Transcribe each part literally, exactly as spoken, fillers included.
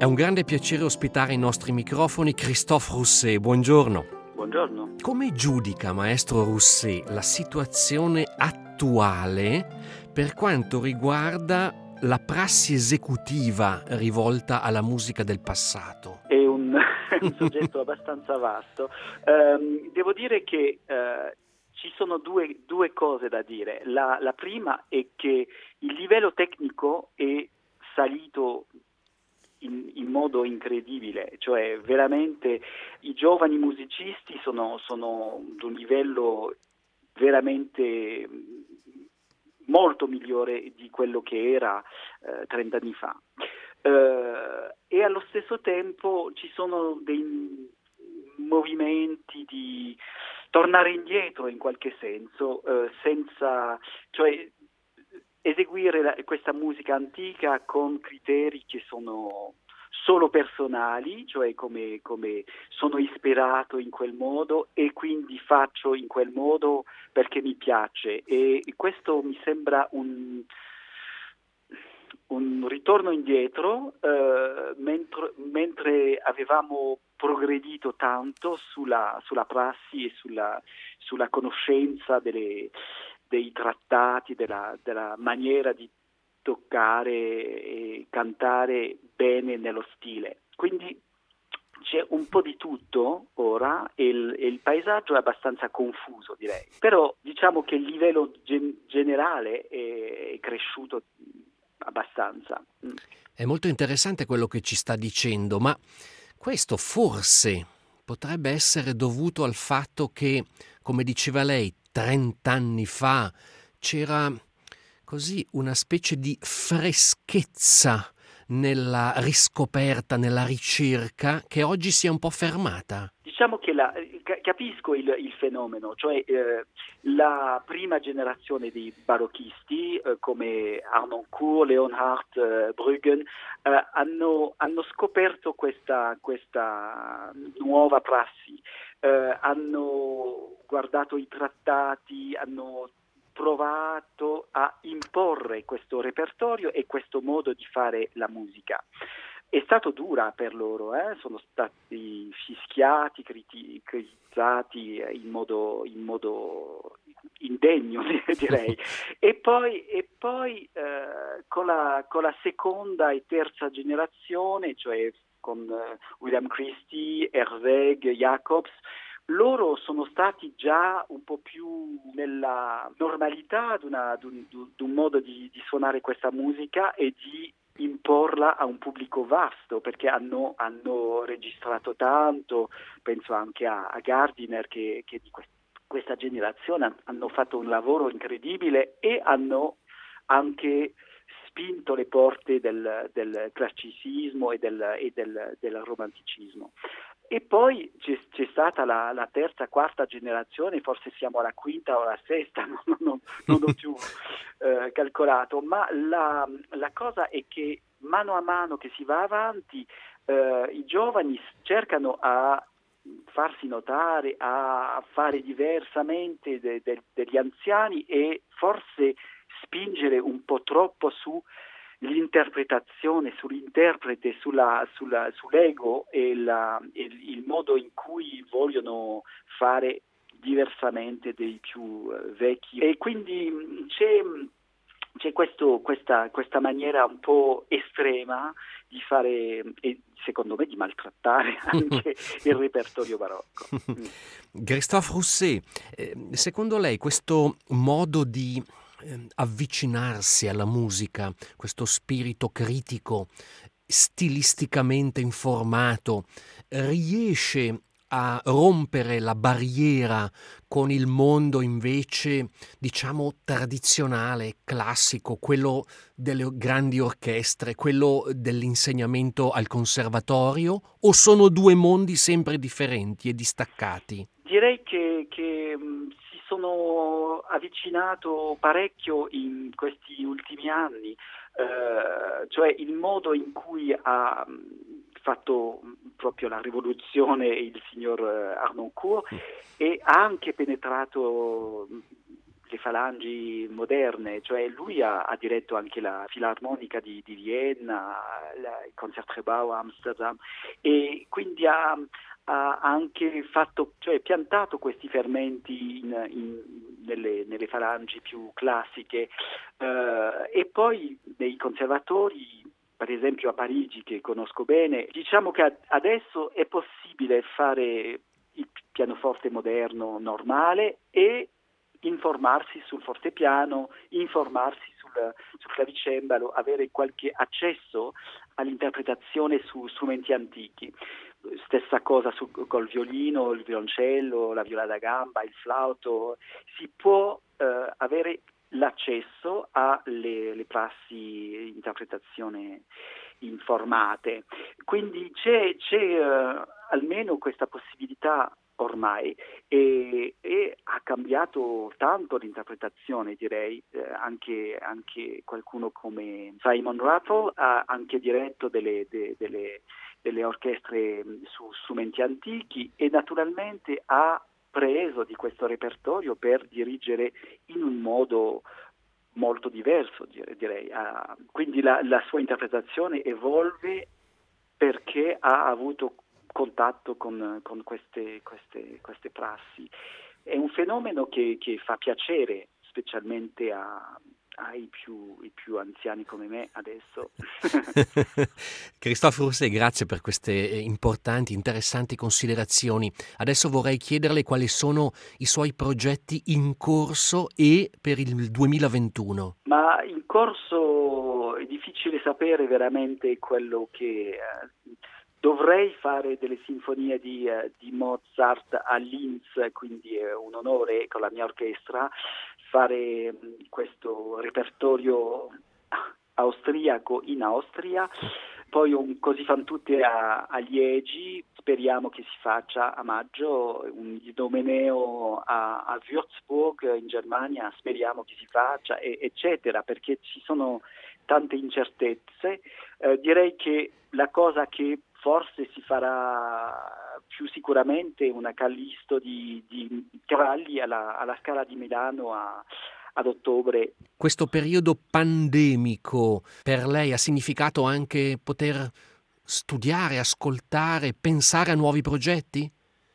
È un grande piacere ospitare ai nostri microfoni Christophe Rousset. Buongiorno. Buongiorno. Come giudica, maestro Rousset, la situazione attuale per quanto riguarda la prassi esecutiva rivolta alla musica del passato? È un, un soggetto abbastanza vasto. Um, devo dire che uh, ci sono due, due cose da dire. La, la prima è che il livello tecnico è salito In, in modo incredibile, cioè veramente i giovani musicisti sono, sono ad un livello veramente molto migliore di quello che era eh, trent'anni fa. Eh, e allo stesso tempo ci sono dei movimenti di tornare indietro in qualche senso, eh, senza, cioè eseguire la, questa musica antica con criteri che sono solo personali, cioè come, come sono ispirato in quel modo e quindi faccio in quel modo perché mi piace, e questo mi sembra un, un ritorno indietro, eh, mentre, mentre avevamo progredito tanto sulla, sulla prassi e sulla, sulla conoscenza delle dei trattati, della, della maniera di toccare e cantare bene nello stile. Quindi c'è un po' di tutto ora e il, e il paesaggio è abbastanza confuso, direi. Però diciamo che il livello gen- generale è, è cresciuto abbastanza. È molto interessante quello che ci sta dicendo, ma questo forse potrebbe essere dovuto al fatto che, come diceva lei, trent'anni fa c'era così una specie di freschezza nella riscoperta, nella ricerca, che oggi si è un po' fermata. Diciamo che la, capisco il, il fenomeno, cioè eh, la prima generazione di barocchisti eh, come Harnoncourt, Leonhardt, eh, Bruggen eh, hanno, hanno scoperto questa, questa nuova prassi, eh, hanno guardato i trattati, hanno provato a imporre questo repertorio e questo modo di fare la musica. È stato dura per loro, eh? Sono stati fischiati, criti- critizzati in modo, in modo indegno, direi. E poi, e poi eh, con, la, con la seconda e terza generazione, cioè con eh, William Christie, Herzeg, Jacobs, loro sono stati già un po' più nella normalità di, una, di, un, di un modo di, di suonare questa musica e di imporla a un pubblico vasto, perché hanno, hanno registrato tanto, penso anche a, a Gardiner che, che di quest, questa generazione hanno fatto un lavoro incredibile e hanno anche spinto le porte del, del classicismo e del, e del, del romanticismo. E poi c'è, c'è stata la, la terza, quarta generazione, forse siamo alla quinta o alla sesta, non, non, non ho più eh, calcolato, ma la, la cosa è che mano a mano che si va avanti eh, i giovani cercano a farsi notare, a fare diversamente de, de, degli anziani e forse spingere un po' troppo su l'interpretazione, sull'interprete, sulla, sulla, sull'ego e, la, e il modo in cui vogliono fare diversamente dei più uh, vecchi. E quindi c'è, c'è questo, questa, questa maniera un po' estrema di fare, e secondo me di maltrattare anche il repertorio barocco. Christophe Rousset, eh, secondo lei questo modo di avvicinarsi alla musica, questo spirito critico, stilisticamente informato, riesce a rompere la barriera con il mondo invece, diciamo, tradizionale, classico, quello delle grandi orchestre, quello dell'insegnamento al conservatorio, o sono due mondi sempre differenti e distaccati? Direi che, che si sono avvicinato parecchio in questi ultimi anni, eh, cioè il modo in cui ha fatto proprio la rivoluzione il signor Harnoncourt e ha anche penetrato le falangi moderne, cioè lui ha, ha diretto anche la Filarmonica di, di Vienna, la, il Concertgebouw a Amsterdam, e quindi ha, ha anche fatto, cioè piantato questi fermenti in, in, nelle, nelle falangi più classiche, eh, e poi nei conservatori, per esempio a Parigi, che conosco bene, diciamo che adesso è possibile fare il pianoforte moderno normale e informarsi sul fortepiano, informarsi sul, sul clavicembalo, avere qualche accesso all'interpretazione su strumenti antichi. Stessa cosa su, col violino, il violoncello, la viola da gamba, il flauto. Si può eh, avere l'accesso alle le prassi di interpretazione informate. Quindi c'è, c'è uh, almeno questa possibilità ormai, e, e ha cambiato tanto l'interpretazione, direi. Eh, anche, anche qualcuno come Simon Rattle ha anche diretto delle, de, delle, delle orchestre su strumenti antichi, e naturalmente ha preso di questo repertorio per dirigere in un modo molto diverso, direi. Uh, quindi la, la sua interpretazione evolve perché ha avuto contatto con, con queste, queste, queste prassi. È un fenomeno che, che fa piacere, specialmente a, ai più, i più anziani come me adesso. Christophe Rousset, grazie per queste importanti, interessanti considerazioni. Adesso vorrei chiederle quali sono i suoi progetti in corso e per il duemilaventuno. Ma in corso è difficile sapere veramente quello che... Eh, dovrei fare delle sinfonie di, uh, di Mozart a Linz, quindi è un onore con la mia orchestra fare um, questo repertorio austriaco in Austria. Poi un Così fan tutte a, a Liegi, speriamo che si faccia a maggio, un Idomeneo a, a Würzburg in Germania, speriamo che si faccia, e, eccetera, perché ci sono tante incertezze. Eh, direi che la cosa che forse si farà più sicuramente una Callisto di, di Cavalli alla, alla Scala di Milano a, ad ottobre. Questo periodo pandemico per lei ha significato anche poter studiare, ascoltare, pensare a nuovi progetti?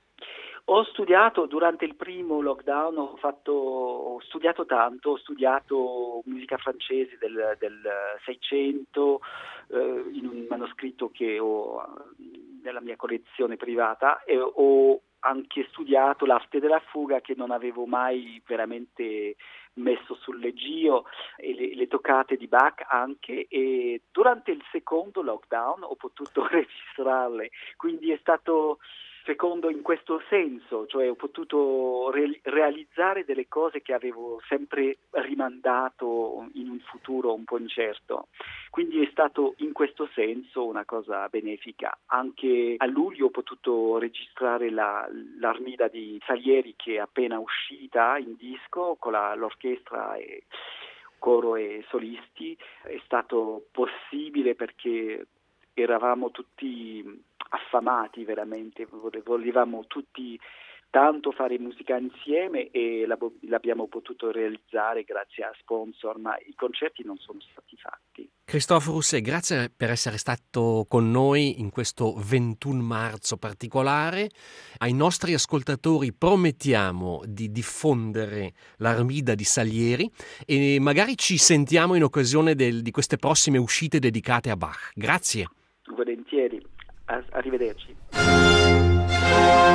Ho studiato durante il primo lockdown, ho, fatto, ho studiato tanto, ho studiato musica francese del, del Seicento eh, in un manoscritto che ho nella mia collezione privata, e ho anche studiato l'arte della fuga, che non avevo mai veramente messo sul leggio, e le, le toccate di Bach anche, e durante il secondo lockdown ho potuto registrarle, quindi è stato fecondo in questo senso, cioè ho potuto re- realizzare delle cose che avevo sempre rimandato in un futuro un po' incerto. Quindi è stato in questo senso una cosa benefica. Anche a luglio ho potuto registrare la, l'Armida di Salieri, che è appena uscita in disco con la, l'orchestra e coro e solisti. È stato possibile perché eravamo tutti affamati veramente, volevamo tutti tanto fare musica insieme, e l'abbiamo potuto realizzare grazie a sponsor, ma i concerti non sono stati fatti. Christophe Rousset, grazie per essere stato con noi in questo ventuno marzo particolare. Ai nostri ascoltatori promettiamo di diffondere l'Armida di Salieri, e magari ci sentiamo in occasione del, di queste prossime uscite dedicate a Bach. Grazie. Volentieri, arrivederci.